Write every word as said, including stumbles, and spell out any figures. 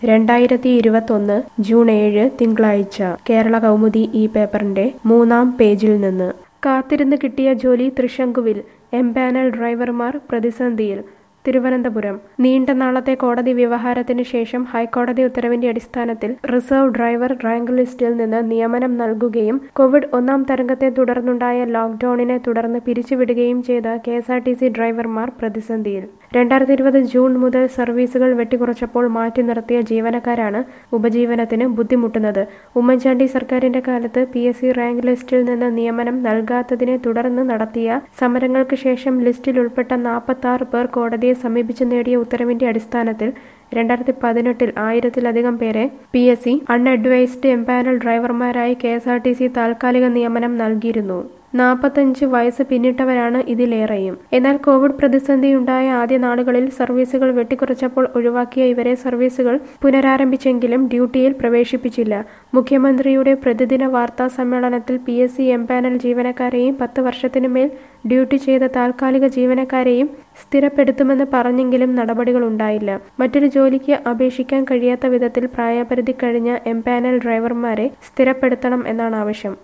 രണ്ടായിരത്തി ഇരുപത്തൊന്ന് ജൂൺ ഏഴ് തിങ്കളാഴ്ച കേരള കൗമുദി ഈ പേപ്പറിന്റെ മൂന്നാം പേജിൽ നിന്ന് കാത്തിരുന്ന് കിട്ടിയ ജോലി തൃശങ്കുവിൽ എംപാനൽ ഡ്രൈവർമാർ പ്രതിസന്ധിയിൽ. തിരുവനന്തപുരം നീണ്ട നാളത്തെ കോടതി വ്യവഹാരത്തിന് ശേഷം ഹൈക്കോടതി ഉത്തരവിന്റെ അടിസ്ഥാനത്തിൽ റിസർവ് ഡ്രൈവർ റാങ്ക് ലിസ്റ്റിൽ നിന്ന് നിയമനം നൽകുകയും കോവിഡ് ഒന്നാം തരംഗത്തെ തുടർന്നുണ്ടായ ലോക്ഡൌണിനെ തുടർന്ന് പിരിച്ചുവിടുകയും ചെയ്ത K S R T C ഡ്രൈവർമാർ പ്രതിസന്ധിയിൽ. രണ്ടായിരത്തി ഇരുപത് ജൂൺ മുതൽ സർവീസുകൾ വെട്ടിക്കുറച്ചപ്പോൾ മാറ്റി നിർത്തിയ ജീവനക്കാരാണ് ഉപജീവനത്തിന് ബുദ്ധിമുട്ടുന്നത്. ഉമ്മൻചാണ്ടി സർക്കാരിന്റെ കാലത്ത് പി എസ് സി റാങ്ക് ലിസ്റ്റിൽ നിന്ന് നിയമനം നൽകാത്തതിനെ തുടർന്ന് നടത്തിയ സമരങ്ങൾക്ക് ശേഷം ലിസ്റ്റിൽ ഉൾപ്പെട്ട നാൽപ്പത്തി ആറ് പേർ കോടതിയെ സമീപിച്ച് നേടിയ ഉത്തരവിന്റെ അടിസ്ഥാനത്തിൽ രണ്ടായിരത്തി പതിനെട്ടിൽ ആയിരത്തിലധികം പേരെ P S C unadvised empanel ഡ്രൈവർമാരായി K S R T C താൽക്കാലിക നിയമനം നൽകിയിരുന്നു. നാൽപ്പത്തഞ്ച് വയസ്സ് പിന്നിട്ടവരാണ് ഇതിലേറെയും. എന്നാൽ കോവിഡ് പ്രതിസന്ധിയുണ്ടായ ആദ്യ നാളുകളിൽ സർവീസുകൾ വെട്ടിക്കുറച്ചപ്പോൾ ഒഴിവാക്കിയ ഇവരെ സർവീസുകൾ പുനരാരംഭിച്ചെങ്കിലും ഡ്യൂട്ടിയിൽ പ്രവേശിപ്പിച്ചില്ല. മുഖ്യമന്ത്രിയുടെ പ്രതിദിന വാർത്താ സമ്മേളനത്തിൽ പി എസ് സി എംപാനൽ ജീവനക്കാരെയും പത്ത് വർഷത്തിനുമേൽ ഡ്യൂട്ടി ചെയ്ത താൽക്കാലിക ജീവനക്കാരെയും സ്ഥിരപ്പെടുത്തുമെന്ന് പറഞ്ഞെങ്കിലും നടപടികളുണ്ടായില്ല. മറ്റൊരു ജോലിക്ക് അപേക്ഷിക്കാൻ കഴിയാത്ത വിധത്തിൽ പ്രായപരിധി കഴിഞ്ഞ എംപാനൽ ഡ്രൈവർമാരെ സ്ഥിരപ്പെടുത്തണം എന്നാണ് ആവശ്യം.